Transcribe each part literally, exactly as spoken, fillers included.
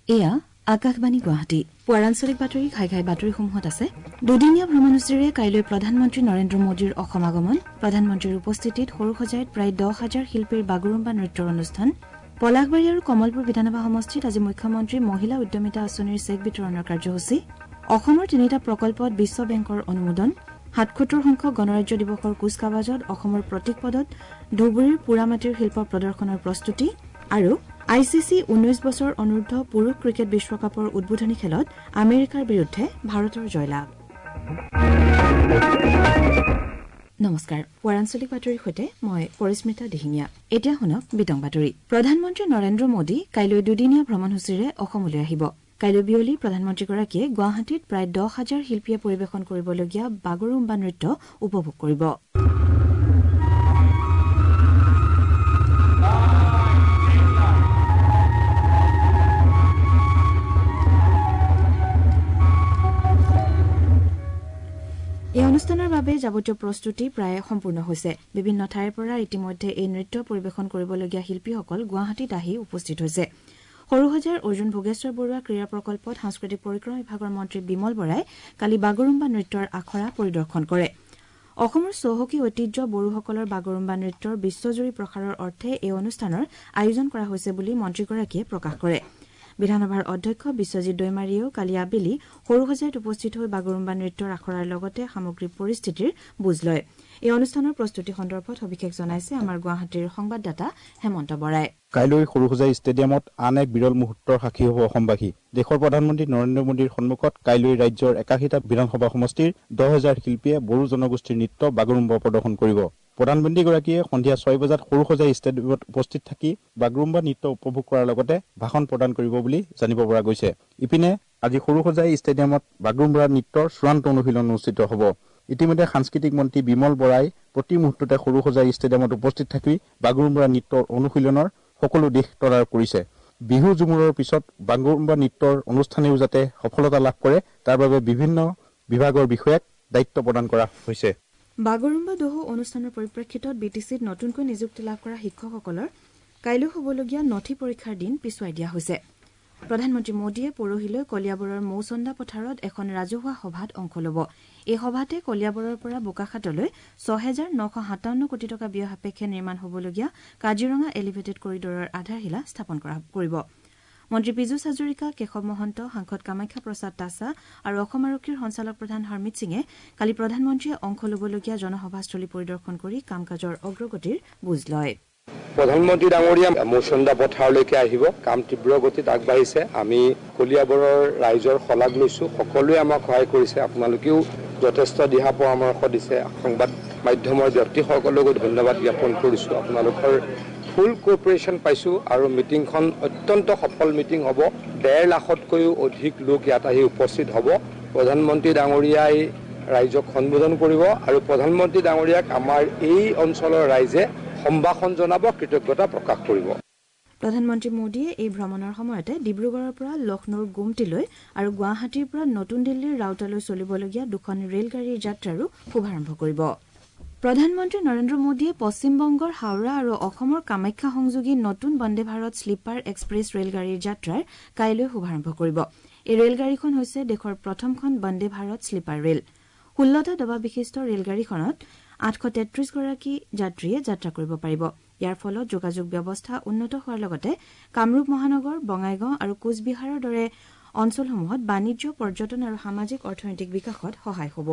এয়া আকাশবাণী গুৱাহাটী পৌৰাঞ্চলিক বাতৰি ঘাই ঘাই বাতৰিসমূহত আছে। দুদিনীয়া ভ্ৰমণসূচীৰে কাইলৈ প্ৰধানমন্ত্ৰী নৰেন্দ্ৰ মোদীৰ অসম আগমন। প্ৰধানমন্ত্ৰীৰ উপস্থিতিত সৰুসজাইত প্ৰায় দহ হাজাৰ শিল্পীৰ বাগৰুম্বা নৃত্যৰ অনুষ্ঠান। পলাশবাৰী আৰু কমলপুৰ বিধানসভা সমষ্টিত আজি মুখ্যমন্ত্ৰী মহিলা উদ্যমিতা আঁচনিৰ চেক বিতৰণৰ কাৰ্যসূচী। অসমৰ তিনিটা প্ৰকল্পত বিশ্ব বেংকৰ অনুমোদন। সাতসত্তৰ সংখ্যক গণৰাজ্য দিৱসৰ কুচকাৱাজত অসমৰ প্ৰতীক পদত ধুবুৰীৰ পুৰামাটিৰ শিল্প প্ৰদৰ্শনৰ প্ৰস্তুতি আৰু আই চি চি ঊনৈশ বছৰ অনূৰ্ধ পুৰুষ ক্ৰিকেট বিশ্বকাপৰ উদ্বোধনী খেলত আমেৰিকাৰ বিৰুদ্ধে ভাৰতৰ জয়লাভ। নমস্কাৰ, পৌৰাঞ্চলিক বাতৰিৰ সৈতে মই পৰিস্মিতা দিহিঙীয়া। এতিয়া শুনক বিতং বাতৰি। প্ৰধানমন্ত্ৰী নৰেন্দ্ৰ মোদী কাইলৈ দুদিনীয়া ভ্ৰমণসূচীৰে অসমলৈ আহিব। কাইলৈ বিয়লি প্ৰধানমন্ত্ৰীগৰাকীয়ে গুৱাহাটীত প্ৰায় দহ হাজাৰ শিল্পীয়ে পৰিৱেশন কৰিবলগীয়া বাগৰুম্বা নৃত্য উপভোগ কৰিব। এই অনুষ্ঠানৰ বাবে যাৱতীয় প্ৰস্তুতি প্ৰায় সম্পূৰ্ণ হৈছে। বিভিন্ন ঠাইৰ পৰা ইতিমধ্যে এই নৃত্য পৰিৱেশন কৰিবলগীয়া শিল্পীসকল গুৱাহাটীত আহি উপস্থিত হৈছে। সৰুসজাইৰ অৰ্জুন ভোগেশ্বৰ বৰুৱা ক্ৰীড়া প্ৰকল্পত সাংস্কৃতিক পৰিক্ৰমা বিভাগৰ মন্ত্ৰী বিমল বৰাই কালি বাগৰুম্বা নৃত্যৰ আখৰা পৰিদৰ্শন কৰে। অসমৰ চহকী ঐতিহ্য বড়োসকলৰ বাগৰুম্বা নৃত্যৰ বিশ্বজুৰি প্ৰসাৰৰ অৰ্থে এই অনুষ্ঠানৰ আয়োজন কৰা হৈছে বুলি মন্ত্ৰীগৰাকীয়ে প্ৰকাশ কৰে। বিধানসভাৰ অধ্যক্ষ বিশ্বজিৎ দৈমাৰীয়েও কালি আবেলি সৰুসজাইত উপস্থিত হৈ বাগৰুম্বা নৃত্যৰ আখৰাৰ লগতে সামগ্ৰিক পৰিস্থিতিৰ বুজ লয়। এই অনুষ্ঠানৰ প্ৰস্তুতি সন্দৰ্ভত সবিশেষ জনাইছে আমাৰ গুৱাহাটীৰ সংবাদদাতা হেমন্ত বৰাই। কাইলৈ সৰুসজাই ষ্টেডিয়ামত আন এক বিৰল মুহূৰ্তৰ সাক্ষী হ'ব অসমবাসী। দেশৰ প্ৰধানমন্ত্ৰী নৰেন্দ্ৰ মোদীৰ সন্মুখত কাইলৈ ৰাজ্যৰ একাশীটা বিধানসভা সমষ্টিৰ দহ হাজাৰ শিল্পীয়ে বড়ো জনগোষ্ঠীৰ নৃত্য বাগৰুম্বা প্ৰদৰ্শন কৰিব। প্ৰধানমন্ত্ৰীগৰাকীয়ে সন্ধিয়া ছয় বজাত সৰুসজাই ষ্টেডিয়ামত উপস্থিত থাকি বাগৰুম্বা নৃত্য উপভোগ কৰাৰ লগতে ভাষণ প্ৰদান কৰিব বুলি জানিব পৰা গৈছে। ইপিনে আজি সৰুসজাই ষ্টেডিয়ামত বাগৰুম্বা নৃত্যৰ চূড়ান্ত অনুশীলন অনুষ্ঠিত হ'ব। ইতিমধ্যে সাংস্কৃতিক মন্ত্ৰী বিমল বৰাই প্ৰতি মুহূৰ্ততে সৰুসজাই ষ্টেডিয়ামত উপস্থিত থাকি বাগৰুম্বা নৃত্যৰ অনুশীলনৰ সকলো দিশ তদাৰক কৰিছে। বিহু জুমুৰৰ পিছত বাগৰুম্বা নৃত্যৰ অনুষ্ঠানেও যাতে সফলতা লাভ কৰে তাৰ বাবে বিভিন্ন বিভাগৰ বিষয়াক দায়িত্ব প্ৰদান কৰা হৈছে। বাগৰুম্বা দহু অনুষ্ঠানৰ পৰিপ্ৰেক্ষিতত বি টি চিত নতুনকৈ নিযুক্তি লাভ কৰা শিক্ষকসকলৰ কাইলৈ হ'বলগীয়া নথি পৰীক্ষাৰ দিন পিছুৱাই দিয়া হৈছে। প্ৰধানমন্ত্ৰী মোদীয়ে পৰহিলৈ কলিয়াবৰৰ মৌচন্দা পথাৰত এখন ৰাজহুৱা সভাত অংশ ল'ব। এই সভাতে কলিয়াবৰৰ পৰা বোকাখাতলৈ ছয় হাজাৰ নশ সাতাৱন্ন কোটি টকা ব্যয় সাপেক্ষে নিৰ্মাণ হ'বলগীয়া কাজিৰঙা এলিভেটেড কৰিডৰৰ আধাৰশিলা স্থাপন কৰা কৰিব। মন্ত্ৰী পীযুষ হাজৰিকা, কেশৱ মহন্ত, সাংসদ কামাখ্যা প্ৰসাদ তাছা আৰু অসম আৰক্ষীৰ সঞ্চালক প্ৰধান হৰমিত সিঙে কালি প্ৰধানমন্ত্ৰীয়ে অংশ ল'বলগীয়া জনসভাস্থলী পৰিদৰ্শন কৰি কাম কাজৰ অগ্ৰগতিৰ বুজ লয়। প্ৰধানমন্ত্ৰী ডাঙৰীয়া মৌচন্দা পথাৰলৈকে আহিব। কাম তীব্ৰ গতিত আগবাঢ়িছে। আমি কলিয়াবৰৰ ৰাইজৰ শলাগ লৈছো। সকলোৱে আমাক সহায় কৰিছে। আপোনালোকেও যথেষ্ট দিহা পৰামৰ্শ দিছে। সংবাদ মাধ্যমৰ ব্যক্তিসকলকো ধন্যবাদ জ্ঞাপন কৰিছো। আপোনালোকৰ ফুল কোঅপাৰেশ্যন পাইছো আৰু মিটিংখন অত্যন্ত সফল মিটিং হ'ব। ডেৰ লাখতকৈও অধিক লোক ইয়াত আহি উপস্থিত হ'ব। প্ৰধানমন্ত্ৰী ডাঙৰীয়াই ৰাইজক সম্বোধন কৰিব আৰু প্ৰধানমন্ত্ৰী ডাঙৰীয়াক আমাৰ এই অঞ্চলৰ ৰাইজে সম্ভাষণ জনাব, কৃতজ্ঞতা প্ৰকাশ কৰিব। প্ৰধানমন্ত্ৰী মোদীয়ে এই ভ্ৰমণৰ সময়তে ডিব্ৰুগড়ৰ পৰা লক্ষ্ণৌৰ গুমটিলৈ আৰু গুৱাহাটীৰ পৰা নতুন দিল্লীৰ ৰাউতালৈ চলিবলগীয়া দুখন ৰেলগাড়ীৰ যাত্ৰাৰো শুভাৰম্ভ কৰিব। প্ৰধানমন্ত্ৰী নৰেন্দ্ৰ মোদীয়ে পশ্চিমবংগৰ হাওৰা আৰু অসমৰ কামাখ্যা সংযোগী নতুন বন্দে ভাৰত শ্লিপাৰ এক্সপ্ৰেছ ৰেলগাড়ীৰ যাত্ৰাৰ কাইলৈ শুভাৰম্ভ কৰিব। এই ৰেলগাড়ীখন হৈছে দেশৰ প্ৰথমখন বন্দে ভাৰত শ্লিপাৰ ৰেল। ষোল্লটা ডবা বিশিষ্ট ৰেলগাড়ীখনত আঠশ তেত্ৰিশ গৰাকী যাত্ৰীয়ে যাত্ৰা কৰিব পাৰিব। ইয়াৰ ফলত যোগাযোগ ব্যৱস্থা উন্নত হোৱাৰ লগতে কামৰূপ মহানগৰ, বঙাইগাঁও আৰু কোচবিহাৰৰ দৰে অঞ্চলসমূহত বাণিজ্য, পৰ্যটন আৰু সামাজিক অৰ্থনৈতিক বিকাশত সহায় হ'ব।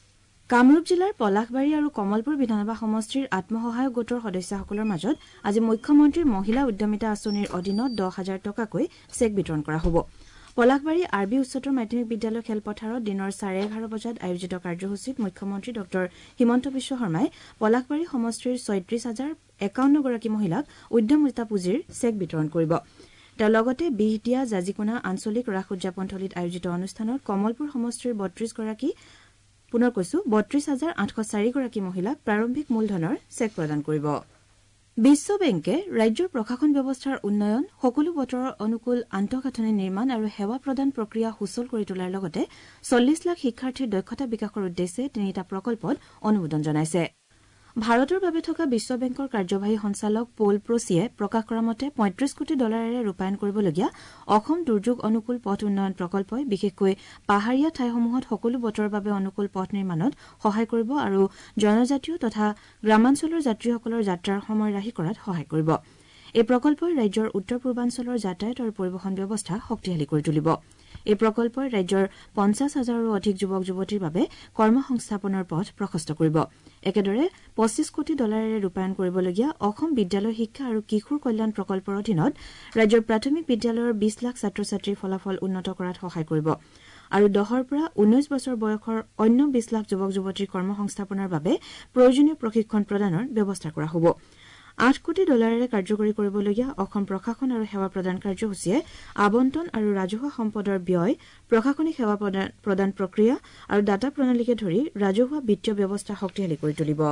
কামৰূপ জিলাৰ পলাশবাৰী আৰু কমলপুৰ বিধানসভা সমষ্টিৰ আত্মসহায়ক গোটৰ সদস্যসকলৰ মাজত আজি মুখ্যমন্ত্ৰীৰ মহিলা উদ্যমিতা আঁচনিৰ অধীনত দহ হাজাৰ টকাকৈ চেক বিতৰণ কৰা হ'ব। পলাশবাৰী আৰ বি উচ্চতৰ মাধ্যমিক বিদ্যালয় খেলপথাৰত দিনৰ চাৰে এঘাৰ বজাত আয়োজিত কাৰ্যসূচীত মুখ্যমন্ত্ৰী ড হিমন্ত বিশ্ব শৰ্মাই পলাশবাৰী সমষ্টিৰ ছয়ত্ৰিশ হাজাৰ একাৱন্ন গৰাকী মহিলাক উদ্যমিতা পুঁজিৰ চেক বিতৰণ কৰিব। তেওঁ লগতে বিহদিয়া জাজিকোনা আঞ্চলিক ৰাস উদযাপন থলীত আয়োজিত অনুষ্ঠানত কমলপুৰ সমষ্টিৰ বত্ৰিশ গৰাকী পুনৰ কৈছো বত্ৰিশ হাজাৰ আঠশ চাৰি গৰাকী মহিলাক প্ৰাৰম্ভিক মূলধনৰ চেক প্ৰদান কৰিব। বিশ্ব বেংকে ৰাজ্যৰ প্ৰশাসন ব্যৱস্থাৰ উন্নয়ন, সকলো বতৰৰ অনুকূল আন্তঃগাঁথনি নিৰ্মাণ আৰু সেৱা প্ৰদান প্ৰক্ৰিয়া সুচল কৰি তোলাৰ লগতে চল্লিছ লাখ শিক্ষাৰ্থীৰ দক্ষতা বিকাশৰ উদ্দেশ্যে তিনিটা প্ৰকল্পত অনুমোদন জনাইছে। ভাৰতৰ বাবে থকা বিশ্ব বেংকৰ কাৰ্যবাহী সঞ্চালক পল প্ৰচিয়ে প্ৰকাশ কৰা মতে পঁয়ত্ৰিশ কোটি ডলাৰেৰে ৰূপায়ণ কৰিবলগীয়া অসম দুৰ্যোগ অনুকূল পথ উন্নয়ন প্ৰকল্পই বিশেষকৈ পাহাৰীয়া ঠাইসমূহত সকলো বতৰৰ বাবে অনুকূল পথ নিৰ্মাণত সহায় কৰিব আৰু জনজাতীয় তথা গ্ৰামাঞ্চলৰ যাত্ৰীসকলৰ যাত্ৰাৰ সময় ৰাহি কৰাত সহায় কৰিব। এই প্ৰকল্পই ৰাজ্যৰ উত্তৰ পূৰ্বাঞ্চলৰ যাতায়াত আৰু পৰিবহণ ব্যৱস্থা শক্তিশালী কৰি তুলিব। এই প্ৰকল্পই ৰাজ্যৰ পঞ্চাছ হাজাৰৰো অধিক যুৱক যুৱতীৰ বাবে কৰ্মসংস্থাপনৰ পথ প্ৰশস্ত কৰিব। একেদৰে পঁচিছ কোটি ডলাৰেৰে ৰূপায়ণ কৰিবলগীয়া অসম বিদ্যালয় শিক্ষা আৰু কিশোৰ কল্যাণ প্ৰকল্পৰ অধীনত ৰাজ্যৰ প্ৰাথমিক বিদ্যালয়ৰ বিশ লাখ ছাত্ৰ ছাত্ৰীৰ ফলাফল উন্নত কৰাত সহায় কৰিব আৰু দহৰ পৰা ঊনৈশ বছৰ বয়সৰ অন্য বিশ লাখ যুৱক যুৱতীৰ কৰ্মসংস্থাপনৰ বাবে প্ৰয়োজনীয় প্ৰশিক্ষণ প্ৰদানৰ ব্যৱস্থা কৰা হ'ব। আঠ কোটি ডলাৰেৰে কাৰ্যকৰী কৰিবলগীয়া অসম প্ৰশাসন আৰু সেৱা প্ৰদান কাৰ্যসূচীয়ে আবণ্টন আৰু ৰাজহুৱা সম্পদৰ ব্যয়, প্ৰশাসনিক সেৱা প্ৰদান প্ৰক্ৰিয়া আৰু ডাটা প্ৰণালীকে ধৰি ৰাজহুৱা বিত্তীয় ব্যৱস্থা শক্তিশালী কৰি তুলিব।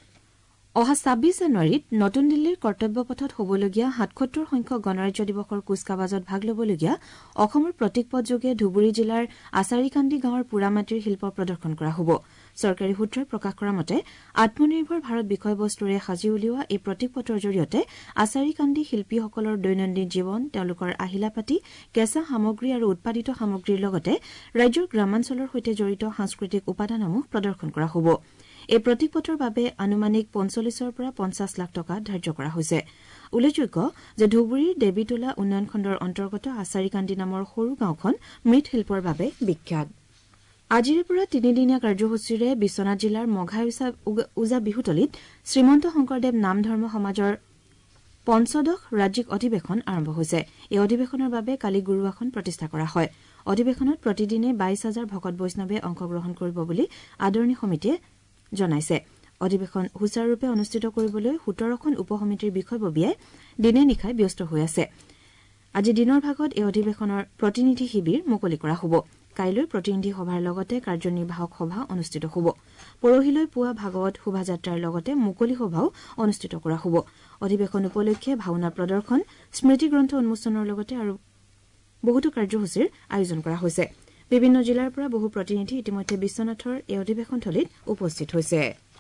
অহা ছাব্বিছ জানুৱাৰীত নতুন দিল্লীৰ কৰ্তব্য পথত হ'বলগীয়া সাতসত্তৰ সংখ্যক গণৰাজ্য দিৱসৰ কুচকাৱাজত ভাগ ল'বলগীয়া অসমৰ প্ৰতীক পথযোগে ধুবুৰী জিলাৰ আচাৰীকান্দি গাঁৱৰ পোৰামাটিৰ শিল্প প্ৰদৰ্শন কৰা হ'ব। চৰকাৰী সূত্ৰই প্ৰকাশ কৰা মতে আত্মনিৰ্ভৰ ভাৰত বিষয়বস্তুৰে সাজি উলিওৱা এই প্ৰতীক পথৰ জৰিয়তে আচাৰীকান্দি শিল্পীসকলৰ দৈনন্দিন জীৱন, তেওঁলোকৰ আহিলা পাতি, কেঁচা সামগ্ৰী আৰু উৎপাদিত সামগ্ৰীৰ লগতে ৰাজ্যৰ গ্ৰামাঞ্চলৰ সৈতে জড়িত সাংস্কৃতিক উপাদানসমূহ প্ৰদৰ্শন কৰা হ'ব। এই প্ৰতীক পথৰ বাবে আনুমানিক পঞ্চল্লিছৰ পৰা পঞ্চাছ লাখ টকা ধাৰ্য কৰা হৈছে। উল্লেখযোগ্য যে ধুবুৰীৰ দেৱীতোলা উন্নয়ন খণ্ডৰ অন্তৰ্গত আচাৰীকান্দি নামৰ সৰু গাঁওখন মৃৎশিল্পৰ বাবে বিখ্যাত। আজিৰে পৰা তিনিদিনীয়া কাৰ্যসূচীৰে বিশ্বনাথ জিলাৰ মঘাই ওজা বিহুতলীত শ্ৰীমন্ত শংকৰদেৱ নাম ধৰ্ম সমাজৰ পঞ্চদশ ৰাজ্যিক অধিৱেশন আৰম্ভ হৈছে। এই অধিৱেশনৰ বাবে কালি গুৰুৱাসন প্ৰতিষ্ঠা কৰা হয়। অধিৱেশনত প্ৰতিদিনে বাইশ হাজাৰ ভকত বৈষ্ণৱে অংশগ্ৰহণ কৰিব বুলি আদৰণি সমিতিয়ে জনাইছে। অধিৱেশন সুচাৰুৰূপে অনুষ্ঠিত কৰিবলৈ সোতৰখন উপ সমিতিৰ বিষয়ববীয়াই দিনে নিশাই ব্যস্ত হৈ আছে। আজি দিনৰ ভাগত এই অধিৱেশনৰ প্ৰতিনিধি শিবিৰ মুকলি কৰা হ'ব। কাইলৈ প্ৰতিনিধি সভাৰ লগতে কাৰ্যনিৰ্বাহক সভা অনুষ্ঠিত হ'ব। পৰহিলৈ পুৱা ভাগৱত শোভাযাত্ৰাৰ লগতে মুকলি সভাও অনুষ্ঠিত কৰা হ'ব। অধিৱেশন উপলক্ষে ভাওনা প্ৰদৰ্শন, স্মৃতি গ্ৰন্থ উন্মোচনৰ লগতে আৰু বহুতো কাৰ্যসূচীৰ আয়োজন কৰা হৈছে। বিভিন্ন জিলাৰ পৰা বহু প্ৰতিনিধি ইতিমধ্যে বিশ্বনাথৰ এই অধিৱেশনথলীত উপস্থিত হৈছে।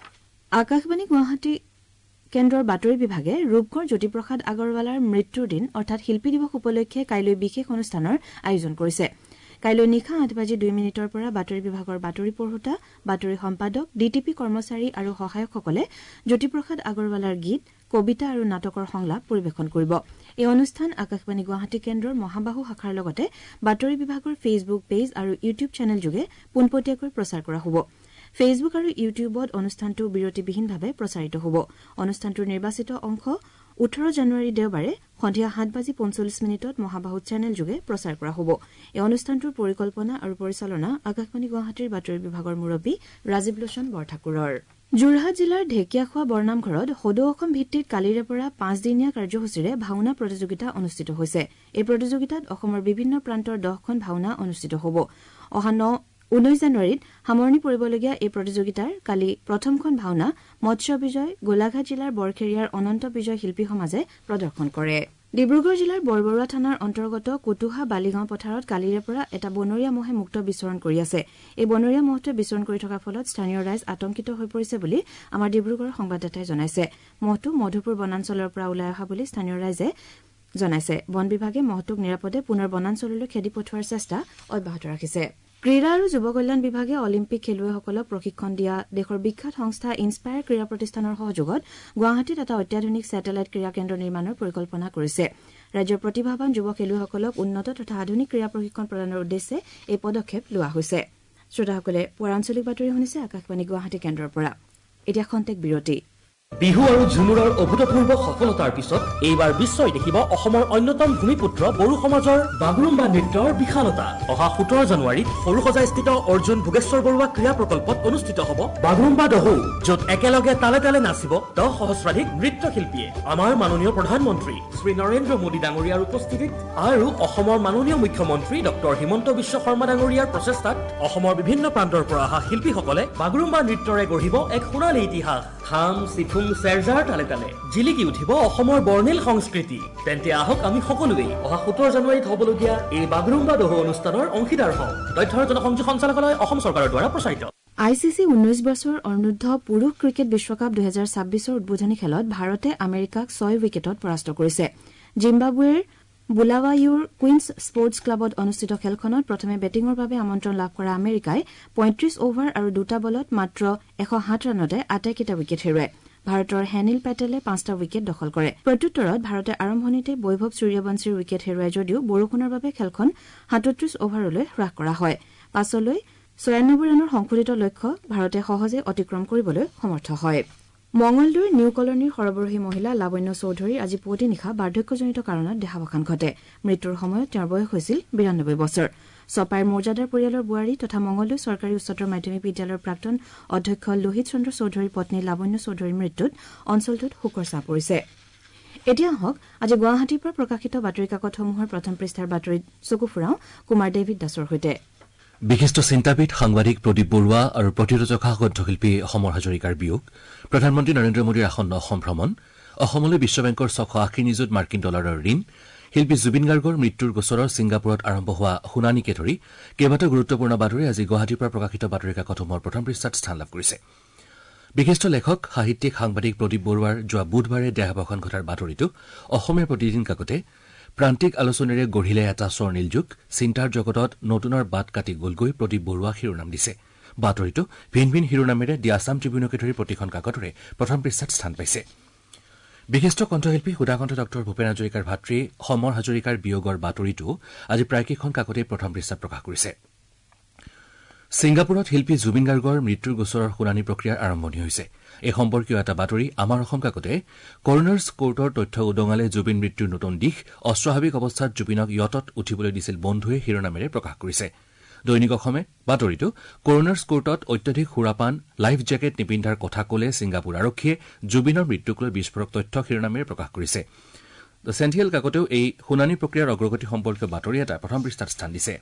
আকাশবাণী গুৱাহাটী কেন্দ্ৰৰ বাতৰি বিভাগে ৰূপগড় জ্যোতিপ্ৰসাদ আগৰৱালাৰ মৃত্যুৰ দিন অৰ্থাৎ শিল্পী দিৱস উপলক্ষে কাইলৈ বিশেষ অনুষ্ঠানৰ আয়োজন কৰিছে। কাইলৈ নিশা আঠ বাজি দুই মিনিটৰ পৰা বাতৰি বিভাগৰ বাতৰি পঢ়োতা, বাতৰি সম্পাদক, ডিটিপি কৰ্মচাৰী আৰু সহায়কসকলে জ্যোতিপ্ৰসাদ আগৰৱালাৰ গীত, কবিতা আৰু নাটকৰ সংলাপ পৰিৱেশন কৰিব। এই অনুষ্ঠান আকাশবাণী গুৱাহাটী কেন্দ্ৰৰ মহাবাহু শাখাৰ লগতে বাতৰি বিভাগৰ ফেচবুক পেজ আৰু ইউটিউব চেনেলযোগে পোনপটীয়াকৈ প্ৰচাৰ কৰা হ'ব। ফেচবুক আৰু ইউটিউবত অনুষ্ঠানটো বিৰতিবিহীনভাৱে প্ৰচাৰিত হ'ব। অনুষ্ঠানটোৰ নিৰ্বাচিত অংশ ওঠৰ জানুৱাৰী দেওবাৰে সন্ধিয়া সাত বাজি পঞ্চল্লিছ মিনিটত মহাবাহু চেনেলযোগে প্ৰচাৰ কৰা হ'ব। এই অনুষ্ঠানটোৰ পৰিকল্পনা আৰু পৰিচালনা আকাশবাণী গুৱাহাটীৰ বাতৰি বিভাগৰ মুৰব্বী ৰাজীৱ লোচন বৰঠাকুৰৰ। যোৰহাট জিলাৰ ঢেকিয়াখোৱা বৰনামঘৰত সদৌ অসম ভিত্তিত কালিৰে পৰা পাঁচদিনীয়া কাৰ্যসূচীৰে ভাওনা প্ৰতিযোগিতা অনুষ্ঠিত হৈছে। এই প্ৰতিযোগিতাত অসমৰ বিভিন্ন প্ৰান্তৰ দহখন ভাওনা অনুষ্ঠিত হ'ব। অহা ন ঊনৈশ জানুৱাৰীত সামৰণি পৰিবলগীয়া এই প্ৰতিযোগিতাৰ কালি প্ৰথমখন ভাওনা মৎস্য বিজয় গোলাঘাট জিলাৰ বৰখেৰীয়াৰ অনন্ত বিজয় শিল্পী সমাজে প্ৰদৰ্শন কৰে। ডিব্ৰুগড় জিলাৰ বৰবৰুৱা থানাৰ অন্তৰ্গত কুতুহা বালিগাঁও পথাৰত কালিৰে পৰা এটা বনৰীয়া মহে মুক্ত বিচৰণ কৰি আছে। এই বনৰীয়া মহটোৱে বিচৰণ কৰি থকাৰ ফলত স্থানীয় ৰাইজ আতংকিত হৈ পৰিছে বুলি আমাৰ ডিব্ৰুগড়ৰ সংবাদদাতাই জনাইছে। মহটো মধুপুৰ বনাঞ্চলৰ পৰা ওলাই অহা বুলি স্থানীয় ৰাইজে জনাইছে। বন বিভাগে মহটোক নিৰাপদে পুনৰ বনাঞ্চললৈ খেদি পঠোৱাৰ চেষ্টা অব্যাহত ৰাখিছে। ক্ৰীড়া আৰু যুৱ কল্যাণ বিভাগে অলিম্পিক খেলুৱৈসকলক প্ৰশিক্ষণ দিয়া দেশৰ বিখ্যাত সংস্থা ইন্সপায়াৰ ক্ৰীড়া প্ৰতিষ্ঠানৰ সহযোগত গুৱাহাটীত এটা অত্যাধুনিক ছেটেলাইট ক্ৰীড়া কেন্দ্ৰ নিৰ্মাণৰ পৰিকল্পনা কৰিছে। ৰাজ্যৰ প্ৰতিভাৱান যুৱ খেলুৱৈসকলক উন্নত তথা আধুনিক ক্ৰীড়া প্ৰশিক্ষণ প্ৰদানৰ উদ্দেশ্যে এই পদক্ষেপ লোৱা হৈছে। শ্ৰোতাসকলে পুৱাৰ আঞ্চলিক বাতৰি শুনিছে আকাশবাণী গুৱাহাটী কেন্দ্ৰৰ পৰা। এতিয়া খন্তেক বিৰতি। বিহু আৰু ঝুমুৰৰ অভূতপূৰ্ব সফলতাৰ পিছত এইবাৰ বিশ্বই দেখিব অসমৰ অন্যতম ভূমিপুত্ৰ বড়ো সমাজৰ বাগুৰুম্বা নৃত্যৰ বিশালতা। অহা সোতৰ জানুৱাৰীত সৰুসজাইস্থিত অৰ্জুন ভোগেশ্বৰ বৰুৱা ক্ৰীড়া প্ৰকল্পত অনুষ্ঠিত হ'ব বাগুৰুম্বা দহৌ, য'ত একেলগে তালে তালে নাচিব দহ সহস্ৰাধিক নৃত্যশিল্পীয়ে। আমাৰ মাননীয় প্ৰধানমন্ত্ৰী শ্ৰী নৰেন্দ্ৰ মোদী ডাঙৰীয়াৰ উপস্থিতিত আৰু অসমৰ মাননীয় মুখ্যমন্ত্ৰী ডক্টৰ হিমন্ত বিশ্ব শৰ্মা ডাঙৰীয়াৰ প্ৰচেষ্টাত অসমৰ বিভিন্ন প্ৰান্তৰ পৰা অহা শিল্পীসকলে বাগুৰুম্বা নৃত্যৰে গঢ়িব এক সোণালী ইতিহাস। খাম চিফুং চেৰজাৰ তালে তালে জিলিকি উঠিব অসমৰ বৰ্ণিল সংস্কৃতি। তেন্তে আহক আমি সকলোৱেই অহা সোতৰ জানুৱাৰীত হ'বলগীয়া এই বাগুৰুম্বা দহৌ অনুষ্ঠানৰ অংশীদাৰ হওঁ। তথ্য আৰু জনসংযোগ সঞ্চালকালয় অসম চৰকাৰৰ দ্বাৰা প্ৰচাৰিত। আই চি চি ঊনৈশ বছৰ অনূৰ্ধ্ব পুৰুষ ক্ৰিকেট বিশ্বকাপ দুহেজাৰ ছাব্বিছৰ উদ্বোধনী খেলত ভাৰতে আমেৰিকাক ছয় উইকেটত পৰাস্ত কৰিছে। জিম্বাবুৱেৰ বুলাৱায়ুৰ কুইন্স স্পৰ্টছ ক্লাবত অনুষ্ঠিত খেলখনত প্ৰথমে বেটিঙৰ বাবে আমন্ত্ৰণ লাভ কৰা আমেৰিকাই পঁয়ত্ৰিশ অভাৰ আৰু দুটা বলত মাত্ৰ এশ সাত ৰানতে আটাইকেইটা উইকেট হেৰুৱায়। ভাৰতৰ হেনিল পেটেলে পাঁচটা উইকেট দখল কৰে। প্ৰত্যুত্তৰত ভাৰতে আৰম্ভণিতে বৈভৱ সূৰ্যবংশীৰ উইকেট হেৰুৱায় যদিও বৰষুণৰ বাবে খেলখন সাতত্ৰিশ অভাৰলৈ হ্ৰাস কৰা হয়। পাছলৈ ছয়ানব্বৈ ৰানৰ সংশোধিত লক্ষ্য ভাৰতে সহজে অতিক্ৰম কৰিবলৈ সমৰ্থ হয়। মঙলদৈৰ নিউ কলনীৰ সৰবৰাহী মহিলা লাৱণ্য চৌধুৰীৰ আজি পুৱতি নিশা বাৰ্ধক্যজনিত কাৰণত দেহাৱসান ঘটে। মৃত্যুৰ সময়ত তেওঁৰ বয়স হৈছিল বিৰানব্বৈ বছৰ। চপাইৰ মৰ্যাদাৰ পৰিয়ালৰ বোৱাৰী তথা মঙলদৈ চৰকাৰী উচ্চতৰ মাধ্যমিক বিদ্যালয়ৰ প্ৰাক্তন অধ্যক্ষ লোহিত চন্দ্ৰ চৌধুৰীৰ পত্নী লাৱণ্য চৌধুৰীৰ মৃত্যুত অঞ্চলটোত শোকৰ ছাঁ পৰিছে। এতিয়া আহক আজি গুৱাহাটীৰ পৰা প্ৰকাশিত বাতৰি কাকতসমূহৰ প্ৰথম পৃষ্ঠাৰ বাতৰিত চকু ফুৰাওঁ কুমাৰ ডেভিড দাসৰ সৈতে। বিশিষ্ট চিন্তাবিদ সাংবাদিক প্ৰদীপ বৰুৱা আৰু প্ৰতিৰজকা কণ্ঠশিল্পী সমৰ হাজৰিকাৰ বিয়োগ, প্ৰধানমন্ত্ৰী নৰেন্দ্ৰ মোদীৰ আসন্ন অসম ভ্ৰমণ, অসমলৈ বিশ্ব বেংকৰ ছশ আশী নিযুত মাৰ্কিন ডলাৰৰ ঋণ, শিল্পী জুবিন গাৰ্গৰ মৃত্যুৰ গোচৰৰ ছিংগাপুৰত আৰম্ভ হোৱা শুনানিকে ধৰি কেইবাটাও গুৰুত্বপূৰ্ণ বাতৰি আজি গুৱাহাটীৰ পৰা প্ৰকাশিত বাতৰি কাকতসমূহৰ প্ৰথম পৃষ্ঠাত স্থান লাভ কৰিছে। বিশিষ্ট লেখক সাহিত্যিক সাংবাদিক প্ৰদীপ বৰুৱাৰ যোৱা বুধবাৰে দেহাৱসান ঘটাৰ বাতৰিটো অসমীয়া প্ৰতিদিন কাকতে প্ৰান্তিক আলোচনীৰে গঢ়িলে এটা স্বৰ্ণীল যুগ, চিন্তাৰ জগতত নতুনৰ বাট কাটি গলগৈ প্ৰদীপ বৰুৱা শিৰোনাম দিছে। বাতৰিটো ভিন ভিন শিৰোনামেৰে দি আছাম ট্ৰিবিউনকে ধৰি প্ৰতিখন কাকতৰে প্ৰথম পৃষ্ঠাত স্থান পাইছে। বিশিষ্ট কণ্ঠশিল্পী সুধাকণ্ঠ ডক্টৰ ভূপেন হাজৰিকাৰ ভাতৃ সমৰ হাজৰিকাৰ বিয়োগৰ বাতৰিটো আজি প্ৰায়কেইখন কাকতেই প্ৰথম পৃষ্ঠাত প্ৰকাশ কৰিছে। ছিংগাপুৰত শিল্পী জুবিন গাৰ্গৰ মৃত্যুৰ গোচৰৰ শুনানি প্ৰক্ৰিয়াৰ আৰম্ভণি হৈছে। এই সম্পৰ্কীয় এটা বাতৰি আমাৰ অসম কাকতে কৰ্ণাৰ্ছ কোৰ্টৰ তথ্য উদঙালে জুবিন মৃত্যুৰ নতুন দিশ, অস্বাভাৱিক অৱস্থাত জুবিনক য়টত উঠিবলৈ দিছিল বন্ধুৱে শিৰোনামেৰে প্ৰকাশ কৰিছে। দৈনিক অসমে বাতৰিটো কৰ্ণাৰ্ছ কোৰ্টত অত্যধিক সুৰাপান, লাইফ জেকেট নিপিন্ধাৰ কথা কলে ছিংগাপুৰ আৰক্ষীয়ে জুবিনৰ মৃত্যুক লৈ বিস্ফোৰক তথ্য শিৰোনামেৰে প্ৰকাশ কৰিছে। দ্য চেণ্টিনেল কাকতেও এই শুনানি প্ৰক্ৰিয়াৰ অগ্ৰগতি সম্পৰ্কীয় বাতৰি এটা প্ৰথম পৃষ্ঠাত স্থান দিছে।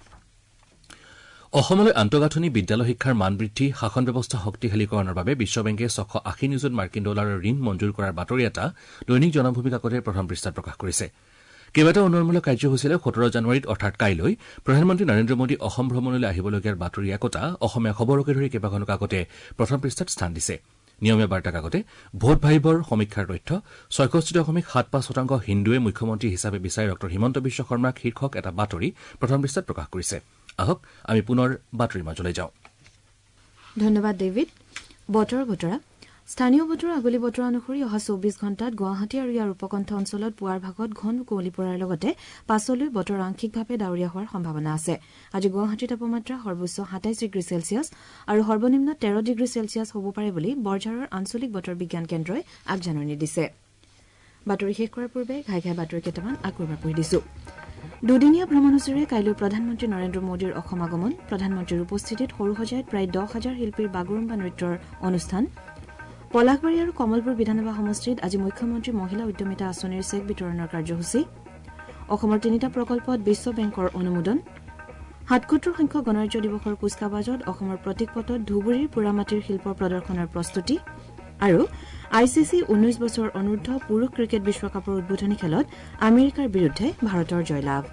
অসমলৈ আন্তঃগাঁথনি বিদ্যালয় শিক্ষাৰ মান বৃদ্ধি, শাসন ব্যৱস্থা শক্তিশালীকৰণৰ বাবে বিশ্ব বেংকে ছশ আশী নিযুত মাৰ্কিন ডলাৰৰ ঋণ মঞ্জুৰ কৰাৰ বাতৰি এটা দৈনিক জনভূমি কাকতে প্ৰথম পৃষ্ঠাত প্ৰকাশ কৰিছে। কেইবাটাও উন্নয়নমূলক কাৰ্যসূচীৰে সোতৰ জানুৱাৰীত অৰ্থাৎ কাইলৈ প্ৰধানমন্ত্ৰী নৰেন্দ্ৰ মোদী অসম ভ্ৰমণলৈ আহিবলগীয়াৰ বাতৰি একতা অসমীয়া খবৰকে ধৰি কেইবাখনো কাকতে প্ৰথম পৃষ্ঠাত স্থান দিছে। নিয়মীয়া বাৰ্তা কাকতে ভোট ভাইবৰ সমীক্ষাৰ তথ্য, ছয়ষষ্ঠি দশমিক সাত পাঁচ শতাংশ হিন্দুৱে মুখ্যমন্ত্ৰী হিচাপে বিচাৰি ডঃ হিমন্ত বিশ্ব শৰ্মাক শীৰ্ষক এটা বাতৰি প্ৰথম পৃষ্ঠাত প্ৰকাশ কৰিছে। আহক আমি পুনৰ বাতৰিৰ মাজলৈ যাওঁ। ধন্যবাদ ডেভিড। বতৰ বতৰা স্থানীয় বতৰ আগলি বতৰ অনুসৰি অহা চৌবিশ ঘণ্টাত গুৱাহাটী আৰু ইয়াৰ উপকণ্ঠ অঞ্চলত পুৱাৰ ভাগত ঘন কুঁৱলী পৰাৰ লগতে পাছলৈ বতৰ আংশিকভাৱে ডাৱৰীয়া হোৱাৰ সম্ভাৱনা আছে। আজি গুৱাহাটীৰ তাপমাত্ৰা সৰ্বোচ্চ সাতাইশ ডিগ্ৰী চেলছিয়াছ আৰু সৰ্বনিম্ন তেৰ ডিগ্ৰী চেলছিয়াছ হ'ব পাৰে বুলি বৰঝাৰৰ আঞ্চলিক বতৰ বিজ্ঞান কেন্দ্ৰই আগজাননী দিছে। বাতৰি শেষ কৰাৰ পূৰ্বে ঘাই ঘাই বাতৰি কেইটামান আকৌ এবাৰ পঢ়ি দিছো। দুদিনীয়া ভ্ৰমণসূচীৰে কাইলৈ প্ৰধানমন্ত্ৰী নৰেন্দ্ৰ মোদীৰ অসম আগমন, প্ৰধানমন্ত্ৰীৰ উপস্থিতিত সৰুসজাইত প্ৰায় দহ হাজাৰ শিল্পীৰ বাগৰুম্বা নৃত্যৰ অনুষ্ঠান। পলাশবাৰী আৰু কমলপুৰ বিধানসভা সমষ্টিত আজি মুখ্যমন্ত্ৰী মহিলা উদ্যমিতা আঁচনিৰ চেক বিতৰণৰ কাৰ্যসূচী। অসমৰ তিনিটা প্ৰকল্পত বিশ্ব বেংকৰ অনুমোদন। সাতসত্তৰ সংখ্যক গণৰাজ্য দিৱসৰ কুচকাৱাজত অসমৰ প্ৰতীকপটত ধুবুৰীৰ পোৰামাটিৰ শিল্প প্ৰদৰ্শনৰ প্ৰস্তুতি। আৰু আই চি চি ঊনৈশ বছৰ অনূৰ্ধ্ব পুৰুষ ক্ৰিকেট বিশ্বকাপৰ উদ্বোধনী খেলত আমেৰিকাৰ বিৰুদ্ধে ভাৰতৰ জয়লাভ।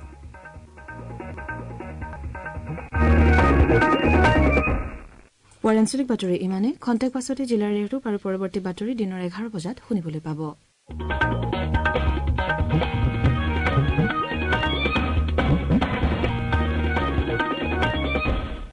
পুৱাৰ আঞ্চলিক বাতৰি ইমানে। খন্তেক পাছতে জিলাৰ ৰেডৰূপ আৰু পৰৱৰ্তী বাতৰি দিনৰ এঘাৰ বজাত শুনিবলৈ পাব।